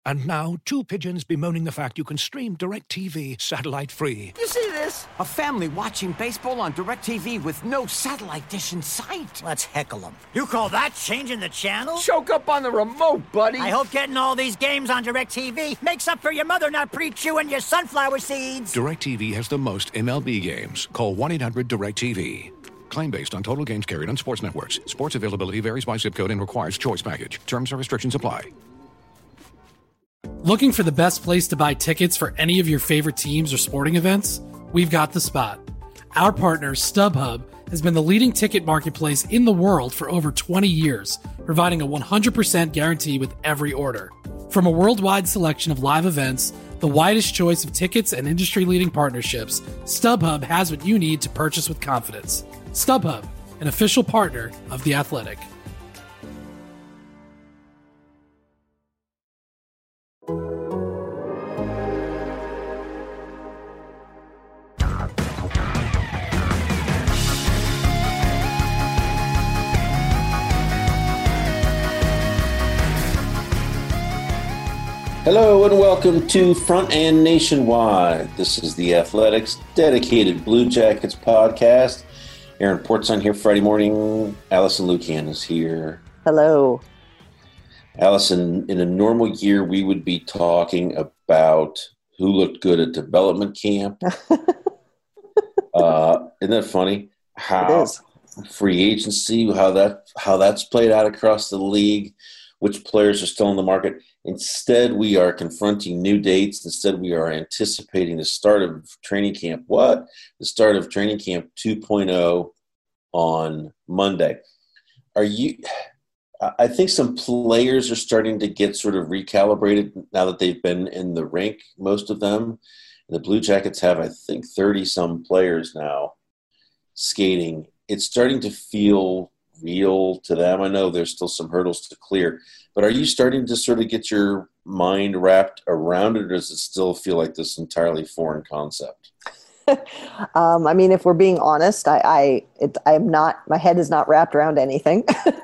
And now, two pigeons bemoaning the fact you can stream DirecTV satellite-free. You see this? A family watching baseball on DirecTV with no satellite dish in sight. Let's heckle them. You call that changing the channel? Choke up on the remote, buddy. I hope getting all these games on DirecTV makes up for your mother not pre-chewing your sunflower seeds. DirecTV has the most MLB games. Call 1-800-DirecTV. Claim based on total games carried on sports networks. Sports availability varies by zip code and requires choice package. Terms and restrictions apply. Looking for the best place to buy tickets for any of your favorite teams or sporting events? We've got the spot. Our partner, StubHub, has been the leading ticket marketplace in the world for over 20 years, providing a 100% guarantee with every order. From a worldwide selection of live events, the widest choice of tickets, and industry-leading partnerships, StubHub has what you need to purchase with confidence. StubHub, an official partner of The Athletic. Hello and welcome to Front and Nationwide. This is the Athletics dedicated Blue Jackets podcast. Aaron Portzon here Friday morning. Allison Lucan is here. Hello. Allison, in a normal year, we would be talking about who looked good at development camp. Isn't that funny? How free agency, how that's played out across the league, which players are still in the market. Instead, we are confronting new dates. Instead, we are anticipating the start of training camp. The start of training camp 2.0 on Monday. I think some players are starting to get sort of recalibrated now that they've been in the rink, most of them. The Blue Jackets have, I think, 30-some players now skating. It's starting to feel real to them. I know there's still some hurdles to clear, but are you starting to sort of get your mind wrapped around it, or does it still feel like this entirely foreign concept? I mean, if we're being honest, I'm not. My head is not wrapped around anything.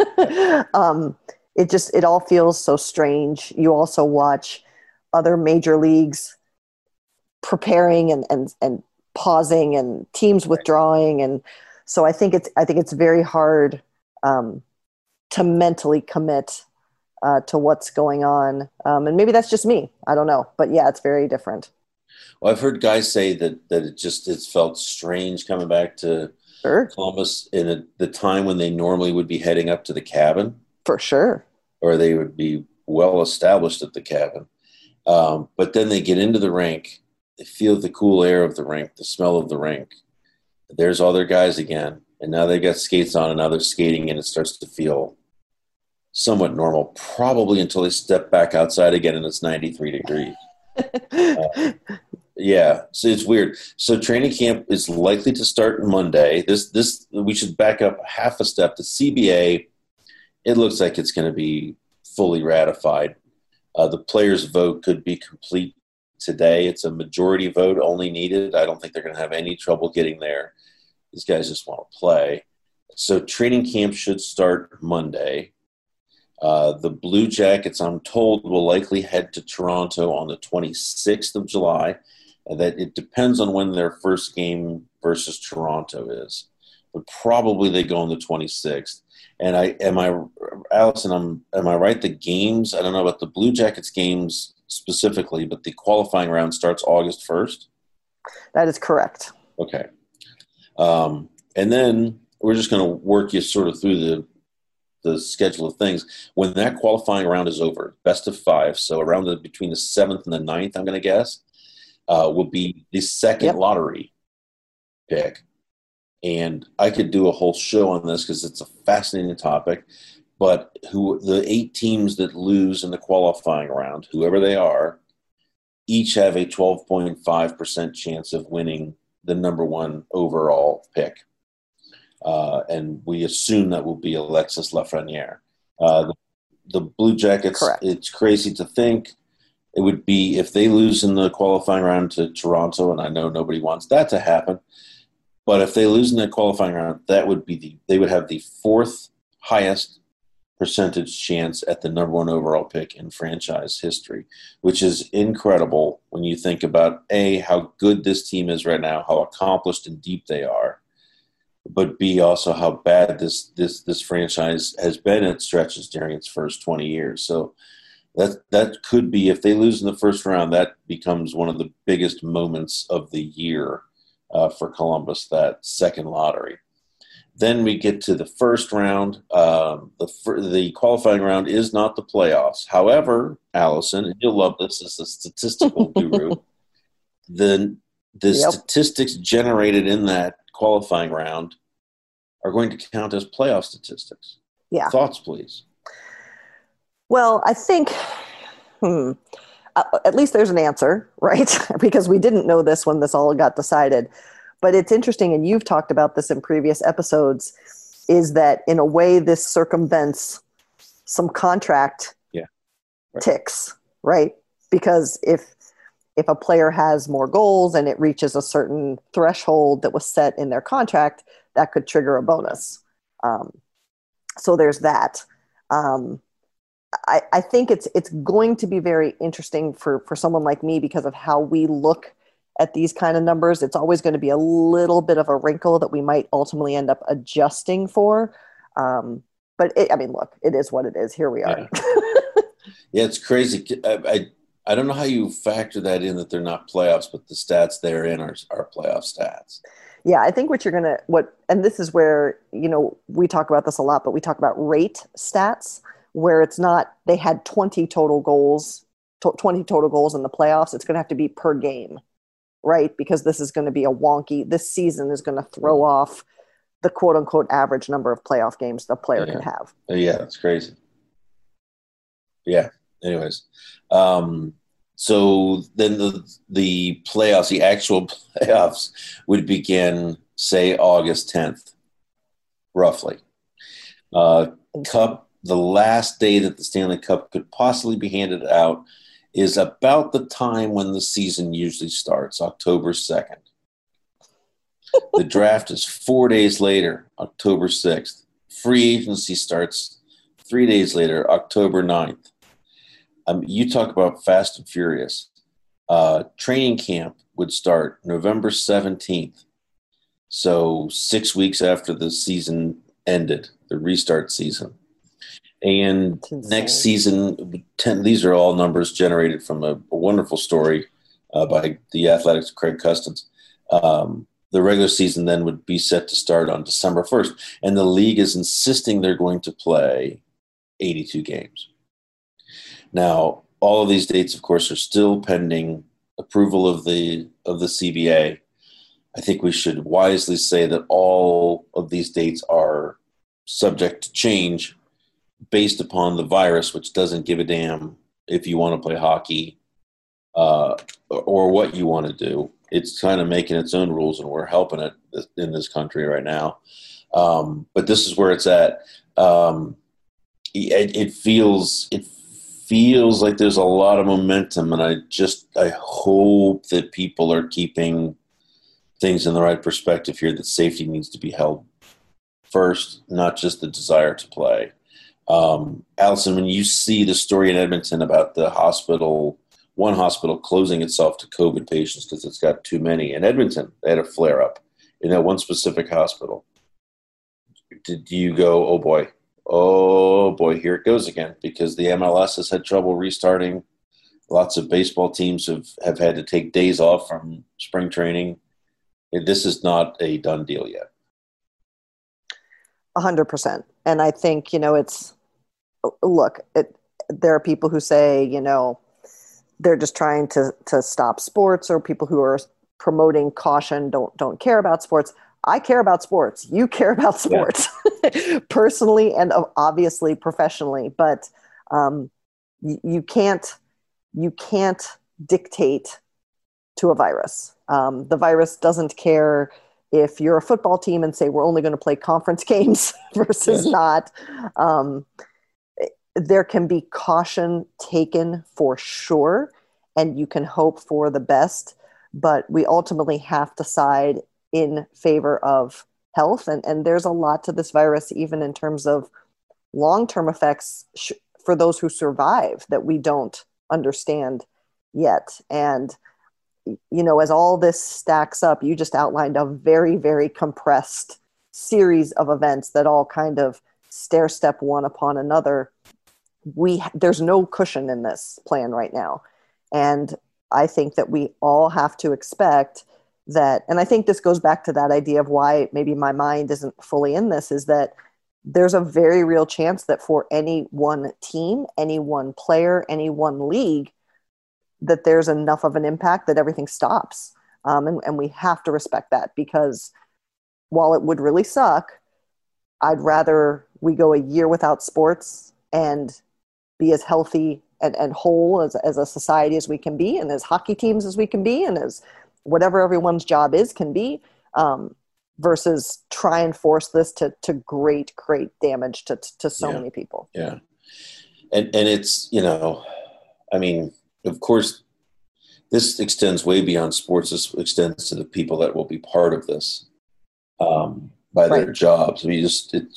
It all feels so strange. You also watch other major leagues preparing and pausing, and teams withdrawing, and so I think it's very hard to mentally commit to what's going on. And maybe that's just me. I don't know. But yeah, it's very different. Well, I've heard guys say that it's felt strange coming back to Columbus in the time when they normally would be heading up to the cabin. For sure. Or they would be well established at the cabin. But then they get into the rink. They feel the cool air of the rink, the smell of the rink. There's all their guys again. And now they got skates on, and now they're skating, and it starts to feel somewhat normal, probably until they step back outside again and it's 93 degrees. Yeah, so it's weird. So training camp is likely to start Monday. This we should back up half a step. The CBA, it looks like it's going to be fully ratified. The players' vote could be complete today. It's a majority vote only needed. I don't think they're going to have any trouble getting there. These guys just want to play. So training camp should start Monday. The Blue Jackets, I'm told, will likely head to Toronto on the 26th of July. That it depends on when their first game versus Toronto is. But probably they go on the 26th. And am I right? The games, I don't know about the Blue Jackets games specifically, but the qualifying round starts August 1st? That is correct. Okay. And then we're just going to work you sort of through the schedule of things. When that qualifying round is over, best of 5, so around between the 7th and the 9th, I'm going to guess, will be the second lottery pick. And I could do a whole show on this because it's a fascinating topic. But the 8 teams that lose in the qualifying round, whoever they are, each have a 12.5% chance of winning the number 1 overall pick. And we assume that will be Alexis Lafreniere. The Blue Jackets, correct. It's crazy to think it would be if they lose in the qualifying round to Toronto, and I know nobody wants that to happen, but if they lose in the qualifying round, that would be they would have the 4th highest percentage chance at the number one overall pick in franchise history, which is incredible when you think about A, how good this team is right now, how accomplished and deep they are, but B, also how bad this franchise has been at stretches during its first 20 years. So that could be, if they lose in the first round, that becomes one of the biggest moments of the year for Columbus, that second lottery. Then we get to the first round. The qualifying round is not the playoffs. However, Allison, and you'll love this as a statistical guru, the statistics generated in that qualifying round are going to count as playoff statistics. Yeah. Thoughts, please. Well, I think at least there's an answer, right? Because we didn't know this when this all got decided. But it's interesting, and you've talked about this in previous episodes, is that in a way this circumvents some contract ticks, right? Because if a player has more goals and it reaches a certain threshold that was set in their contract, that could trigger a bonus. So there's that. I think it's going to be very interesting for someone like me because of how we look at these kind of numbers. It's always going to be a little bit of a wrinkle that we might ultimately end up adjusting for. But look, it is what it is. Here we are. Yeah, it's crazy. I don't know how you factor that in, that they're not playoffs, but the stats they're in are playoff stats. Yeah, I think and this is where, we talk about this a lot, but we talk about rate stats, where it's not, they had 20 total goals in the playoffs. It's going to have to be per game, right? Because this is going to be this season is going to throw off the quote unquote average number of playoff games the player can have. Yeah, that's crazy. Yeah. Anyways. So then the playoffs, the actual playoffs would begin, say, August 10th, roughly. Cup, the last day that the Stanley Cup could possibly be handed out is about the time when the season usually starts, October 2nd. The draft is 4 days later, October 6th. Free agency starts 3 days later, October 9th. You talk about fast and furious. Training camp would start November 17th. So 6 weeks after the season ended, the restart season. And next season, these are all numbers generated from a wonderful story by the Athletics' Craig Custance. The regular season then would be set to start on December 1st. And the league is insisting they're going to play 82 games. Now, all of these dates, of course, are still pending approval of the CBA. I think we should wisely say that all of these dates are subject to change based upon the virus, which doesn't give a damn if you want to play hockey or what you want to do. It's kind of making its own rules, and we're helping it in this country right now. But this is where it's at. It feels like there's a lot of momentum, and I hope that people are keeping things in the right perspective here, that safety needs to be held first, not just the desire to play. Allison, when you see the story in Edmonton about one hospital closing itself to COVID patients because it's got too many. In Edmonton, they had a flare-up in that one specific hospital. Did you go, oh boy, here it goes again? Because the MLS has had trouble restarting. Lots of baseball teams have had to take days off from spring training. This is not a done deal yet. 100%. And I think, there are people who say, they're just trying to stop sports, or people who are promoting caution don't care about sports. I care about sports. You care about sports, personally and obviously professionally. But you can't dictate to a virus. The virus doesn't care if you're a football team and say we're only going to play conference games versus not. There can be caution taken for sure, and you can hope for the best, but we ultimately have to side in favor of health. And there's a lot to this virus, even in terms of long-term effects for those who survive that we don't understand yet. And, as all this stacks up, you just outlined a very, very compressed series of events that all kind of stair step one upon another. There's no cushion in this plan right now. And I think that we all have to expect that, and I think this goes back to that idea of why maybe my mind isn't fully in this, is that there's a very real chance that for any one team, any one player, any one league, that there's enough of an impact that everything stops. And we have to respect that, because while it would really suck, I'd rather we go a year without sports and be as healthy and whole as a society as we can be, and as hockey teams as we can be, and as whatever everyone's job is can be, versus try and force this to great damage to so many people. Yeah. And it's, I mean, of course, this extends way beyond sports. This extends to the people that will be part of this by their jobs. I mean,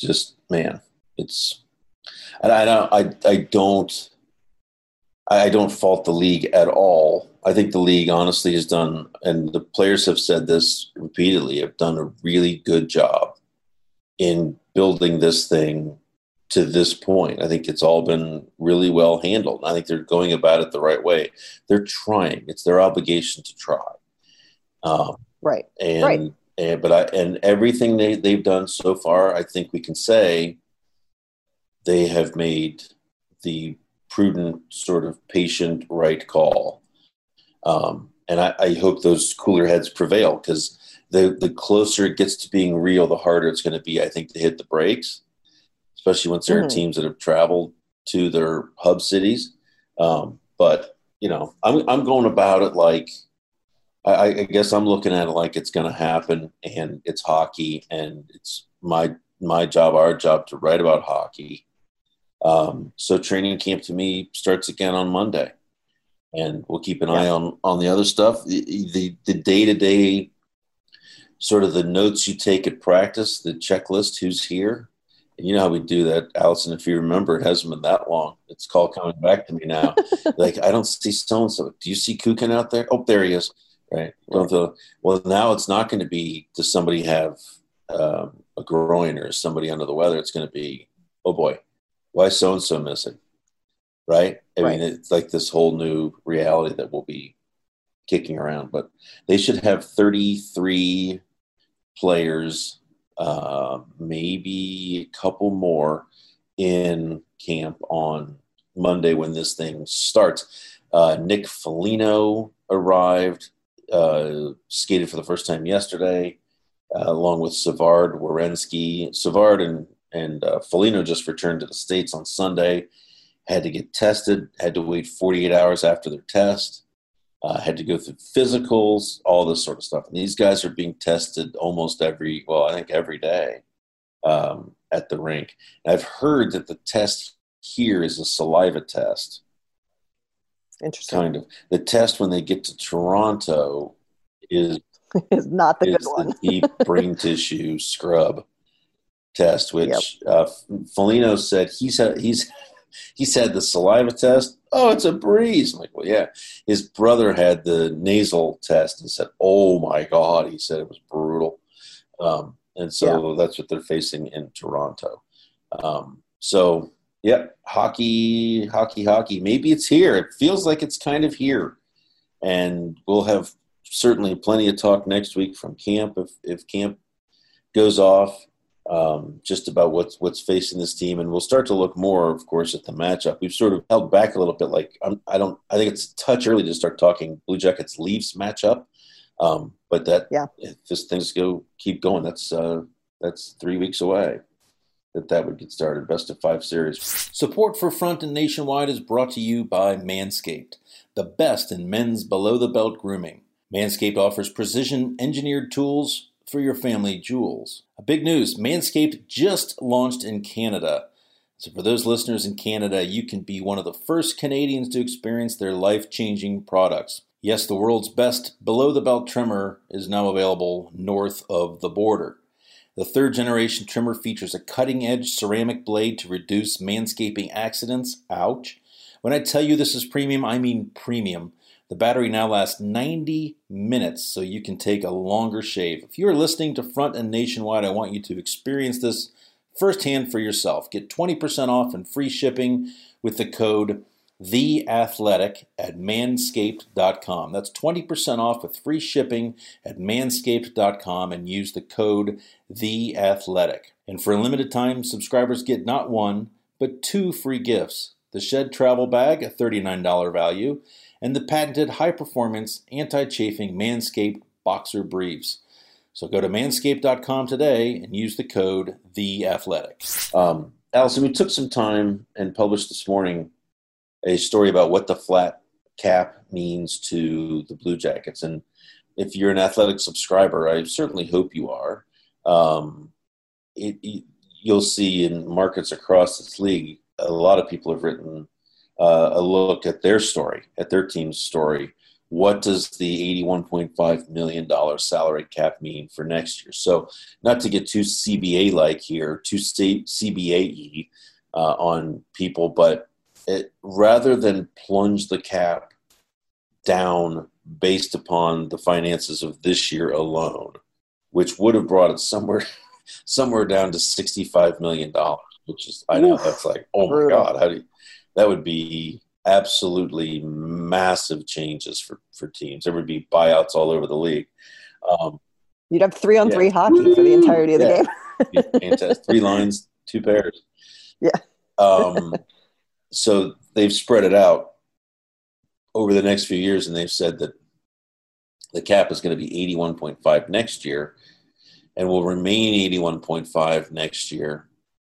I don't fault the league at all. I think the league honestly has done, and the players have said this repeatedly, have done a really good job in building this thing to this point. I think it's all been really well handled. I think they're going about it the right way. They're trying. It's their obligation to try. And everything they've done so far, I think we can say they have made the prudent, sort of patient, right call. And I hope those cooler heads prevail, because the closer it gets to being real, the harder it's going to be, I think, to hit the brakes, especially once there are teams that have traveled to their hub cities. But, I'm going about it like, I guess I'm looking at it like it's going to happen, and it's hockey, and it's my job, our job, to write about hockey. So training camp to me starts again on Monday, and we'll keep an eye on the other stuff. The day-to-day, sort of the notes you take at practice, the checklist, who's here. And you know how we do that, Allison, if you remember, it hasn't been that long. It's called coming back to me now. Like, I don't see so-and-so. Do you see Kukin out there? Oh, there he is. Right. Well, now it's not going to be, does somebody have a groin or is somebody under the weather? It's going to be, oh boy, why is so-and-so missing? Right? I mean, it's like this whole new reality that will be kicking around. But they should have 33 players, maybe a couple more in camp on Monday when this thing starts. Nick Foligno arrived, skated for the first time yesterday, along with Savard, Werenski. Savard and Foligno just returned to the States on Sunday, had to get tested, had to wait 48 hours after their test, had to go through physicals, all this sort of stuff. And these guys are being tested almost every day at the rink. And I've heard that the test here is a saliva test. Interesting. Kind of. The test when they get to Toronto is not the good one. The deep brain tissue scrub test, which Foligno said he's had the saliva test. Oh, it's a breeze. I'm like, well, yeah. His brother had the nasal test and said, oh my God. He said it was brutal. And so that's what they're facing in Toronto. Hockey. Maybe it's here. It feels like it's kind of here. And we'll have certainly plenty of talk next week from camp if camp goes off, just about what's facing this team. And we'll start to look more, of course, at the matchup. We've sort of held back a little bit. I think it's a touch early to start talking Blue Jackets Leafs matchup. But if this things keep going, that's 3 weeks away. That would get started. Best of 5 series. Support for Front and Nationwide is brought to you by Manscaped, the best in men's below-the-belt grooming. Manscaped offers precision-engineered tools for your family jewels. Big news, Manscaped just launched in Canada. So for those listeners in Canada, you can be one of the first Canadians to experience their life-changing products. Yes, the world's best below-the-belt trimmer is now available north of the border. The third generation trimmer features a cutting-edge ceramic blade to reduce manscaping accidents. Ouch. When I tell you this is premium, I mean premium. The battery now lasts 90 minutes, so you can take a longer shave. If you are listening to Front and Nationwide, I want you to experience this firsthand for yourself. Get 20% off and free shipping with the code THEATHLETIC at manscaped.com. That's 20% off with free shipping at manscaped.com and use the code THEATHLETIC. And for a limited time, subscribers get not one, but 2 free gifts. The Shed Travel Bag, a $39 value, and the patented high-performance anti-chafing Manscaped Boxer Briefs. So go to manscaped.com today and use the code THEATHLETIC. Allison, we took some time and published this morning a story about what the flat cap means to the Blue Jackets. And if you're an Athletic subscriber, I certainly hope you are. You'll see in markets across this league, a lot of people have written a look at their story, at their team's story. What does the $81.5 million salary cap mean for next year? So not to get too CBA-like here, too CBA-y on people, but rather than plunge the cap down based upon the finances of this year alone, which would have brought it somewhere down to $65 million, which is, I know, that's like, oh my God, that would be absolutely massive changes for teams. There would be buyouts all over the league. You'd have 3-on-3 hockey for the entirety of the game. Fantastic. 3 lines, 2 pairs. Yeah. So they've spread it out over the next few years, and they've said that the cap is going to be 81.5 next year and will remain 81.5 next year.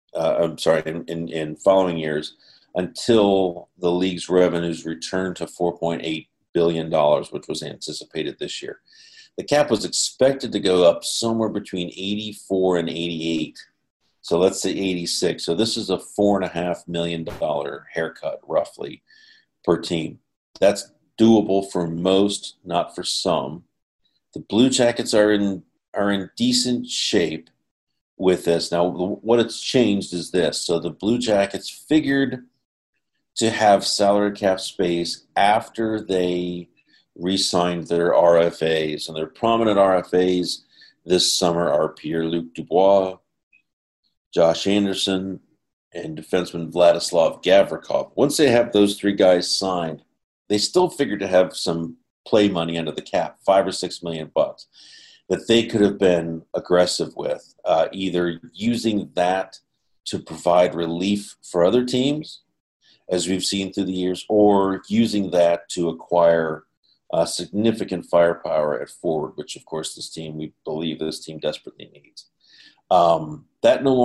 In following years until the league's revenues return to $4.8 billion, which was anticipated this year. The cap was expected to go up somewhere between 84 and 88. So let's say 86. So this is a $4.5 million haircut, roughly, per team. That's doable for most, not for some. The Blue Jackets are in decent shape with this. Now, what it's changed is this. So the Blue Jackets figured to have salary cap space after they re-signed their RFAs. And their prominent RFAs this summer are Pierre-Luc Dubois, Josh Anderson, and defenseman Vladislav Gavrikov. Once they have those 3 guys signed, they still figured to have some play money under the cap, $5 or $6 million bucks, that they could have been aggressive with, either using that to provide relief for other teams, as we've seen through the years, or using that to acquire significant firepower at forward, which, of course, we believe this team desperately needs. They no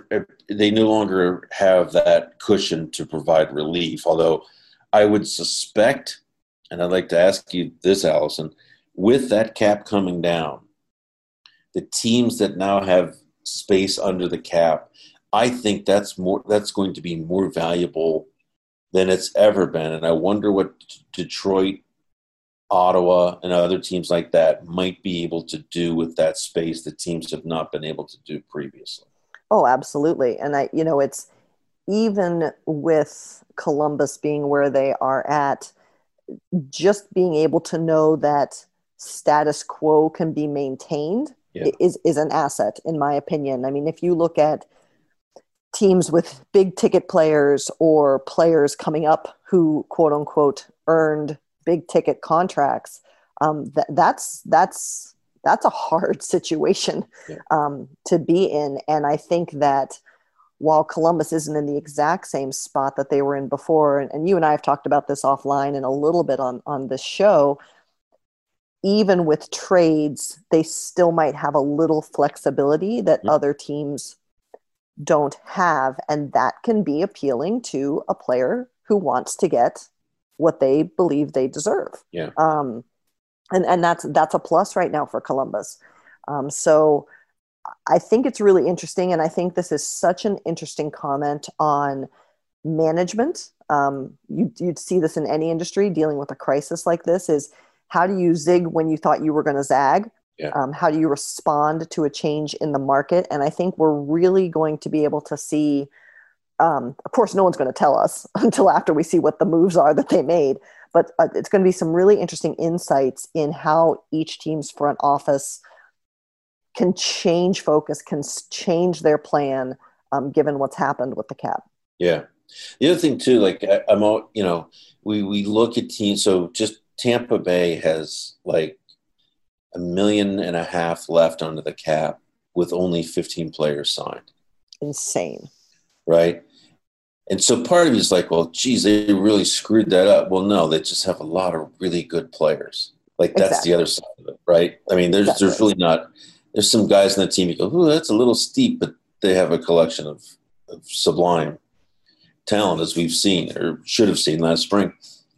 longer have that cushion to provide relief, although I would suspect, and I'd like to ask you this, Allison, with that cap coming down, the teams that now have space under the cap, I think that's going to be more valuable than it's ever been. And I wonder what Detroit, Ottawa, and other teams like that might be able to do with that space that teams have not been able to do previously. Oh, absolutely. And it's even with Columbus being where they are at, just being able to know that status quo can be maintained is an asset, in my opinion. I mean, if you look at teams with big ticket players or players coming up who, quote unquote, earned big ticket contracts, that's a hard situation to be in. And I think that while Columbus isn't in the exact same spot that they were in before, and you and I have talked about this offline and a little bit on this show, even with trades, they still might have a little flexibility that other teams don't have. And that can be appealing to a player who wants to get what they believe they deserve. Yeah. And that's a plus right now for Columbus. So I think it's really interesting. And I think this is such an interesting comment on management. You'd see this in any industry dealing with a crisis like this, is how do you zig when you thought you were going to zag? Yeah. How do you respond to a change in the market? And I think we're really going to be able to see, of course, no one's going to tell us until after we see what the moves are that they made, but it's going to be some really interesting insights in how each team's front office can change focus, can change their plan, given what's happened with the cap. Yeah. The other thing too, like I'm all, we look at teams. So just Tampa Bay has like $1.5 million left under the cap with only 15 players signed. Insane. Right. And so part of you is like, well, geez, they really screwed that up. Well, no, they just have a lot of really good players. Like that's the other side of it. Right. I mean, there's really not, there's some guys on the team you go, oh, that's a little steep, but they have a collection of sublime talent, as we've seen or should have seen last spring.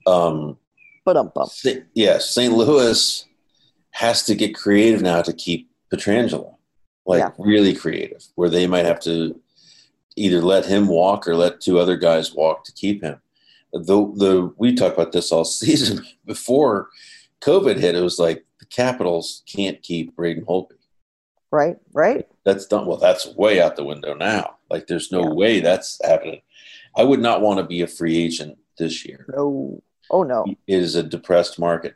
St. Louis has to get creative now to keep Pietrangelo, really creative, where they might have to either let him walk or let two other guys walk to keep him. We talked about this all season before COVID hit. It was like the Capitals can't keep Braden Holtby. Right. That's done. Well, that's way out the window now. Like there's no way that's happening. I would not want to be a free agent this year. No. Oh no. It is a depressed market.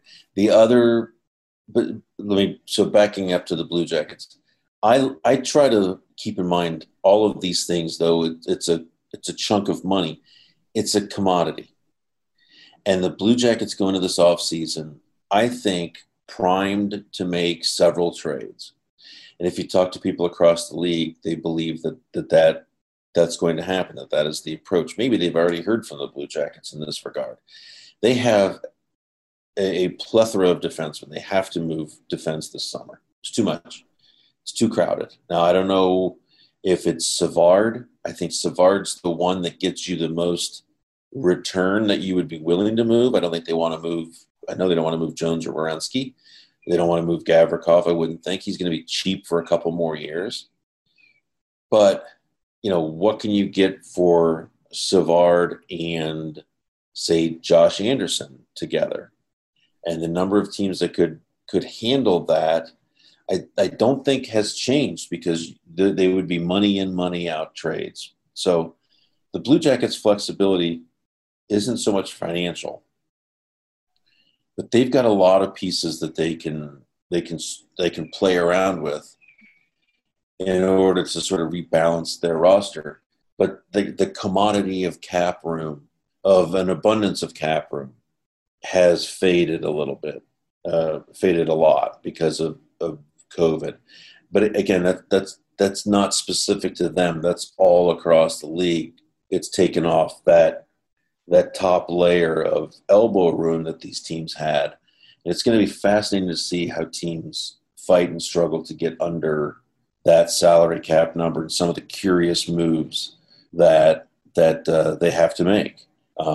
So backing up to the Blue Jackets, I try to keep in mind all of these things, though it's a chunk of money. It's a commodity. And the Blue Jackets go into this offseason, I think, primed to make several trades. And if you talk to people across the league, they believe that's going to happen, that is the approach. Maybe they've already heard from the Blue Jackets in this regard. They have a plethora of defensemen. They have to move defense this summer. It's too much. It's too crowded. Now, I don't know if it's Savard. I think Savard's the one that gets you the most return that you would be willing to move. I don't think they want to move. I know they don't want to move Jones or Werenski. They don't want to move Gavrikov. I wouldn't think. He's going to be cheap for a couple more years. But, what can you get for Savard and, say, Josh Anderson together? And the number of teams that could handle that, I don't think has changed, because they would be money in, money out trades. So the Blue Jackets' flexibility isn't so much financial, but they've got a lot of pieces that they can play around with in order to sort of rebalance their roster. But the commodity of cap room, of an abundance of cap room, has faded a little bit, faded a lot because of COVID. But again, that's not specific to them. That's all across the league. It's taken off that top layer of elbow room that these teams had. And it's going to be fascinating to see how teams fight and struggle to get under that salary cap number and some of the curious moves that they have to make.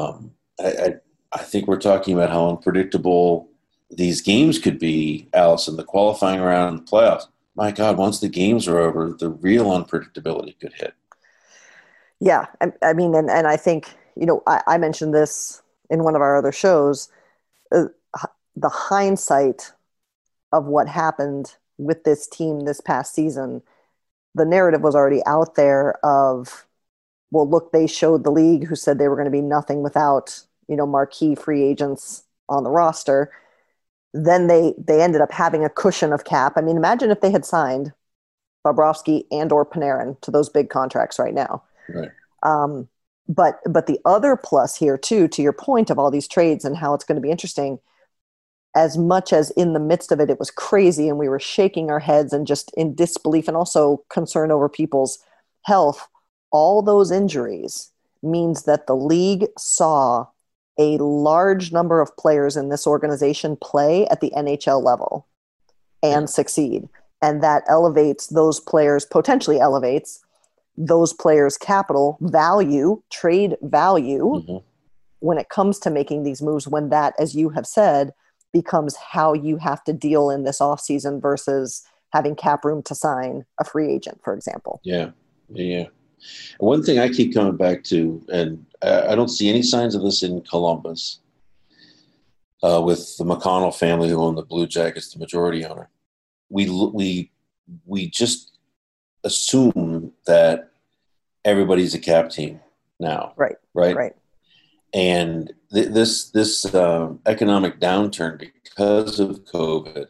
I think we're talking about how unpredictable these games could be, Allison, the qualifying round and the playoffs. My God, once the games are over, the real unpredictability could hit. Yeah. I mean, and I think, I mentioned this in one of our other shows, the hindsight of what happened with this team this past season. The narrative was already out there of, well, look, they showed the league who said they were going to be nothing without, marquee free agents on the roster. Then they ended up having a cushion of cap. I mean, imagine if they had signed Bobrovsky and or Panarin to those big contracts right now. Right. But the other plus here too, to your point of all these trades and how it's going to be interesting, as much as in the midst of it, it was crazy and we were shaking our heads and just in disbelief and also concern over people's health, all those injuries means that the league saw a large number of players in this organization play at the NHL level and succeed. And that elevates those players, potentially elevates those players' capital value, trade value, when it comes to making these moves, when that, as you have said, becomes how you have to deal in this offseason versus having cap room to sign a free agent, for example. Yeah. One thing I keep coming back to, and I don't see any signs of this in Columbus, with the McConnell family who own the Blue Jackets, the majority owner. we just assume that everybody's a cap team now. Right. And this economic downturn because of COVID,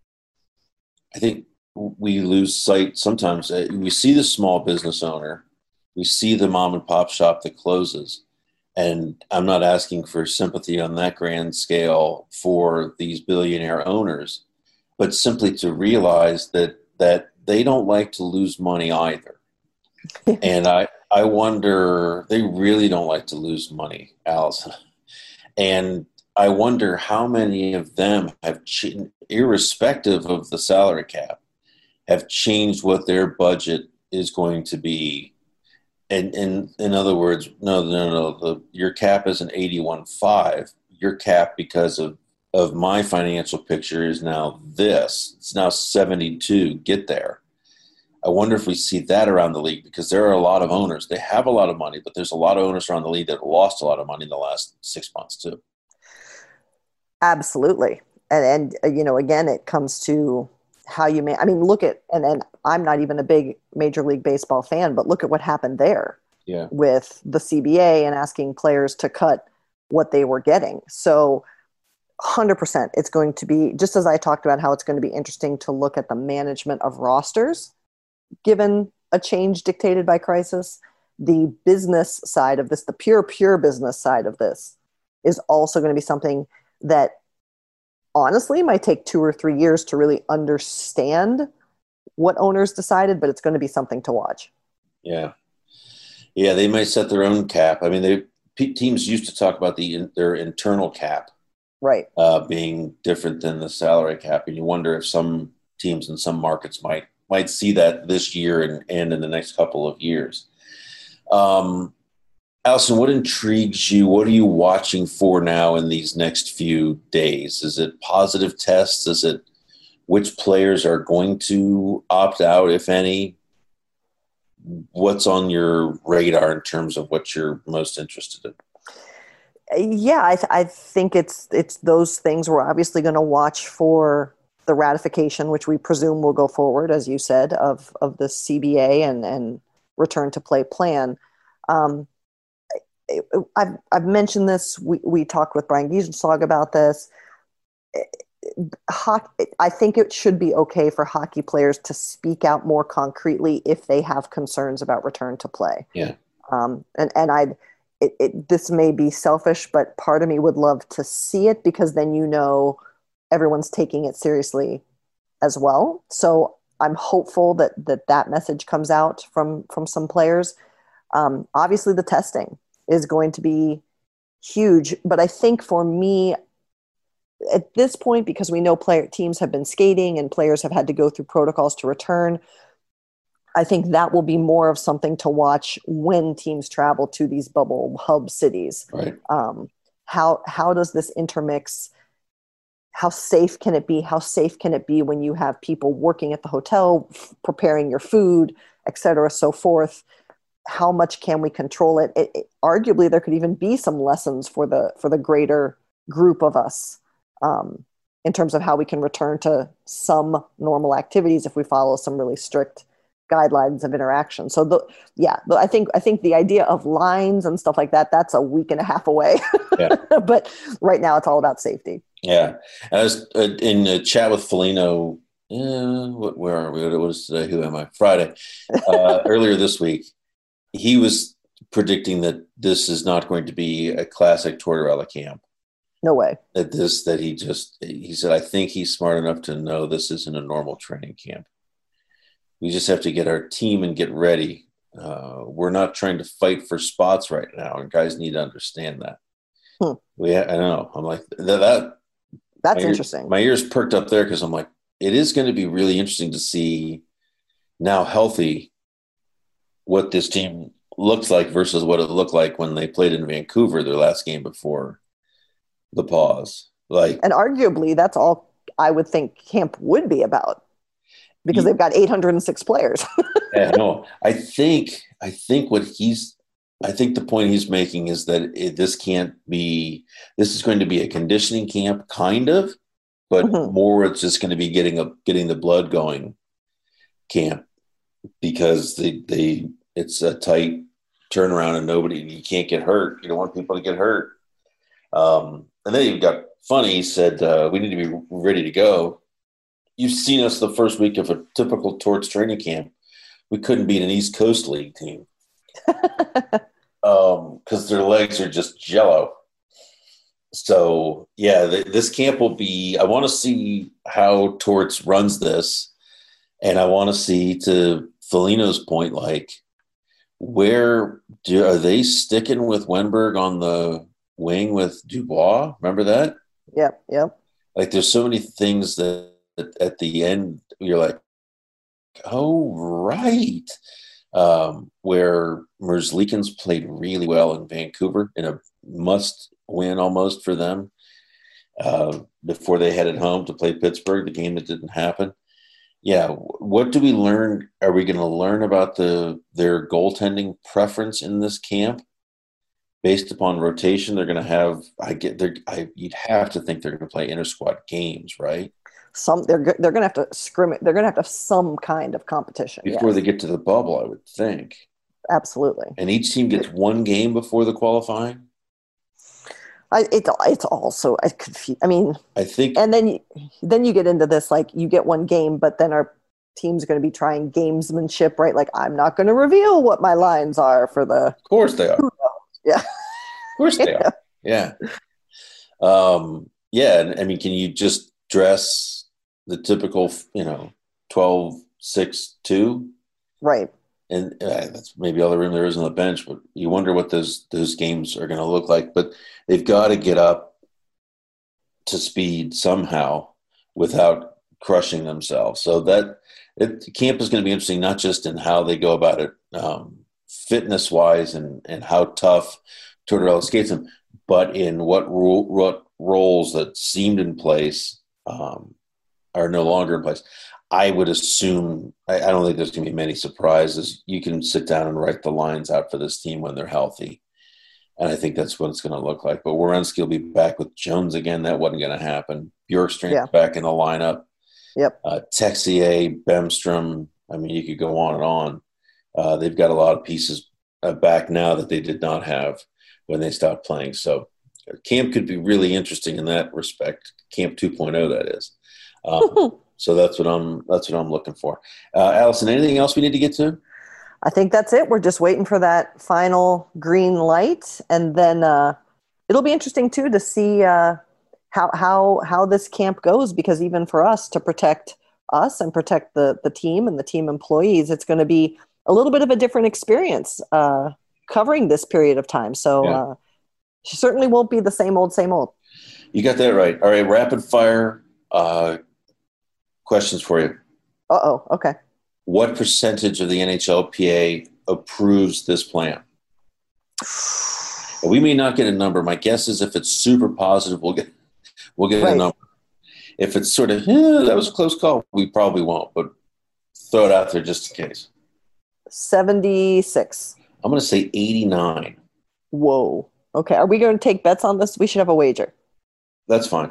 I think we lose sight sometimes. We see the small business owner, we see the mom and pop shop that closes, and I'm not asking for sympathy on that grand scale for these billionaire owners, but simply to realize that they don't like to lose money either. And I wonder, they really don't like to lose money, Allison. And I wonder how many of them have, irrespective of the salary cap, have changed what their budget is going to be. And in other words, no, your cap isn't 81.5. Your cap, because of my financial picture, is now this. It's now 72. Get there. I wonder if we see that around the league, because there are a lot of owners. They have a lot of money, but there's a lot of owners around the league that lost a lot of money in the last 6 months too. Absolutely. And again, it comes to how you may, look at, and I'm not even a big Major League Baseball fan, but look at what happened there with the CBA and asking players to cut what they were getting. So 100%, it's going to be, just as I talked about how it's going to be interesting to look at the management of rosters, given a change dictated by crisis. The business side of this, the pure business side of this, is also going to be something that honestly might take 2 or 3 years to really understand what owners decided, but it's going to be something to watch. Yeah, they may set their own cap. I mean, teams used to talk about their internal cap, right, being different than the salary cap, and you wonder if some teams in some markets might see that this year and in the next couple of years. Allison, what intrigues you? What are you watching for now in these next few days? Is it positive tests? Is it which players are going to opt out, if any? What's on your radar in terms of what you're most interested in? Yeah, I think it's those things. We're obviously going to watch for the ratification, which we presume will go forward, as you said, of the CBA and return to play plan. I've mentioned this. We talked with Brian Gieselslag about this. I think it should be okay for hockey players to speak out more concretely if they have concerns about return to play. Yeah. This may be selfish, but part of me would love to see it, because then everyone's taking it seriously as well. So I'm hopeful that message comes out from some players. Obviously, the testing is going to be huge, but I think for me at this point, because we know teams have been skating and players have had to go through protocols to return, I think that will be more of something to watch when teams travel to these bubble hub cities. Right. How does this intermix? How safe can it be? How safe can it be when you have people working at the hotel, preparing your food, et cetera, so forth? How much can we control it? Arguably, there could even be some lessons for the greater group of us in terms of how we can return to some normal activities if we follow some really strict guidelines of interaction. So I think the idea of lines and stuff like that, that's a week and a half away. Yeah. But right now it's all about safety. Yeah. I was in a chat with Foligno. Where are we? What is today? Who am I? Friday. Earlier this week, he was predicting that this is not going to be a classic Tortorella camp. No way. He said, I think he's smart enough to know this isn't a normal training camp. We just have to get our team and get ready. We're not trying to fight for spots right now, and guys need to understand that. I don't know. I'm like, that's interesting. My ears perked up there, because I'm like, it is going to be really interesting to see now healthy what this team looks like versus what it looked like when they played in Vancouver their last game before the pause. And arguably that's all I would think camp would be about, because they've got 806 players. Yeah, no, I think the point he's making is that this is going to be a conditioning camp, kind of, but Mhm. more it's just going to be getting the blood going camp, because it's a tight turnaround and you can't get hurt. You don't want people to get hurt. And then you've got Funny said, we need to be ready to go. You've seen us the first week of a typical Torts training camp. We couldn't beat an East Coast League team because their legs are just jello. So, yeah, this camp will be – I want to see how Torts runs this, and I want to see, to Felino's point, like, are they sticking with Wenberg on the wing with Dubois? Remember that? Yep. Like, there's so many things that at the end you're like, oh, right. Where Merzlikins played really well in Vancouver in a must-win almost for them before they headed home to play Pittsburgh, the game that didn't happen. Yeah, what do we learn? Are we going to learn about their goaltending preference in this camp based upon rotation? They're going to have. You'd have to think they're going to play inter-squad games, right? They're going to have to scrimmage. They're going to have some kind of competition before they get to the bubble, I would think. Absolutely. And each team gets one game before the qualifying. It's also confusing. I mean, I think, and then you get into this, like, you get one game, but then our team's going to be trying gamesmanship, right? Like, I'm not going to reveal what my lines are for the. Of course they are. Yeah. Of course they are. Yeah. Yeah. And I mean, can you just dress the typical, 12-6-2? Right. And that's maybe all the room there is on the bench, but you wonder what those games are going to look like. But they've got to get up to speed somehow without crushing themselves. So camp is going to be interesting, not just in how they go about it fitness-wise and how tough Tortorella skates them, but in what roles that seemed in place are no longer in place. I would assume – I don't think there's going to be many surprises. You can sit down and write the lines out for this team when they're healthy, and I think that's what it's going to look like. But Werenski will be back with Jones again. That wasn't going to happen. Bjorkstrand back in the lineup. Yep. Texier, Bemstrom. I mean, you could go on and on. They've got a lot of pieces back now that they did not have when they stopped playing. So camp could be really interesting in that respect. Camp 2.0, that is. So that's what I'm looking for. Allison, anything else we need to get to? I think that's it. We're just waiting for that final green light, and then it'll be interesting too to see how this camp goes, because even for us to protect us and protect the team and the team employees, it's going to be a little bit of a different experience covering this period of time. So she certainly won't be the same old. You got that right. All right, rapid fire questions for you. Okay. What percentage of the NHLPA approves this plan? We may not get a number. My guess is if it's super positive, we'll get a number. If it's sort of, that was a close call, we probably won't, but throw it out there just in case. 76. I'm going to say 89. Whoa. Okay. Are we going to take bets on this? We should have a wager. That's fine.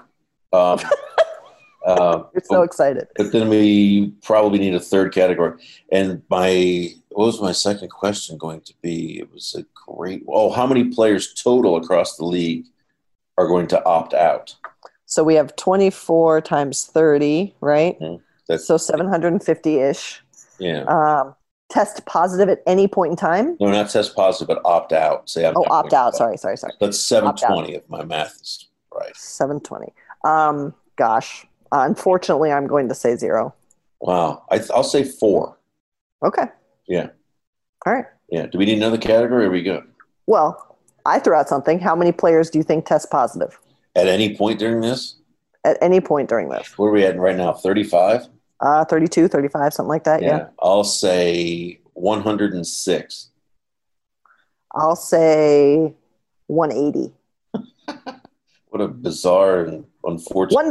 You're so excited. But then we probably need a third category. And what was my second question going to be? It was a great – how many players total across the league are going to opt out? So we have 24 times 30, right? Mm-hmm. So 750-ish. Yeah. Test positive at any point in time? No, not test positive, but opt out. Opt out. Sorry. That's 720 if my math is right. 720. Gosh. Unfortunately, I'm going to say 0. Wow. I'll say 4. Okay. Yeah. All right. Yeah. Do we need another category or are we good? Well, I threw out something. How many players do you think test positive? At any point during this? At any point during this. Where are we at right now? 35? 32, 35, something like that. Yeah. I'll say 106. I'll say 180. What a bizarre and unfortunate.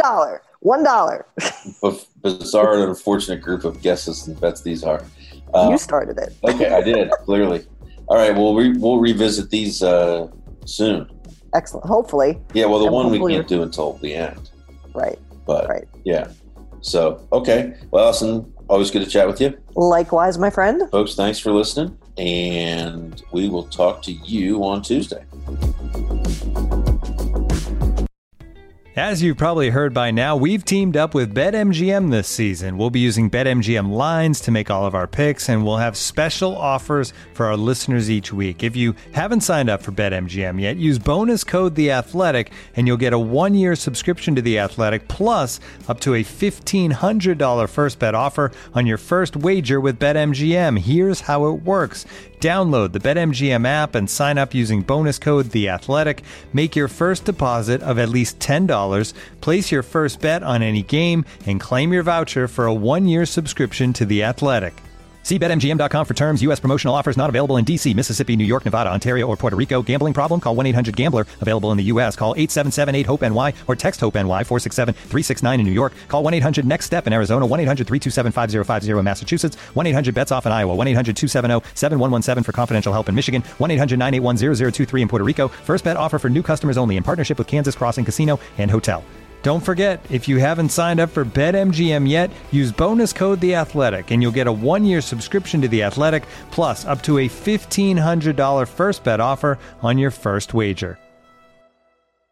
$1. Bizarre and unfortunate group of guesses and bets these are. You started it. Okay, I did, clearly. All right, well, we'll revisit these soon. Excellent. Hopefully. Yeah, well, the one we can't do until the end. Right. But right. Yeah. So, okay. Well, Allison, always good to chat with you. Likewise, my friend. Folks, thanks for listening, and we will talk to you on Tuesday. As you've probably heard by now, we've teamed up with BetMGM this season. We'll be using BetMGM lines to make all of our picks, and we'll have special offers for our listeners each week. If you haven't signed up for BetMGM yet, use bonus code The Athletic, and you'll get a 1-year subscription to The Athletic, plus up to a $1,500 first bet offer on your first wager with BetMGM. Here's how it works. Download the BetMGM app and sign up using bonus code The Athletic. Make your first deposit of at least $10. Place your first bet on any game and claim your voucher for a 1-year subscription to The Athletic. See BetMGM.com for terms. U.S. promotional offers not available in D.C., Mississippi, New York, Nevada, Ontario, or Puerto Rico. Gambling problem? Call 1-800-GAMBLER. Available in the U.S. Call 877-8-HOPE-NY or text HOPE-NY 467-369 in New York. Call 1-800-NEXT-STEP in Arizona. 1-800-327-5050 in Massachusetts. 1-800-BETS-OFF in Iowa. 1-800-270-7117 for confidential help in Michigan. 1-800-981-0023 in Puerto Rico. First bet offer for new customers only in partnership with Kansas Crossing Casino and Hotel. Don't forget, if you haven't signed up for BetMGM yet, use bonus code The Athletic, and you'll get a 1-year subscription to The Athletic, plus up to a $1,500 first bet offer on your first wager.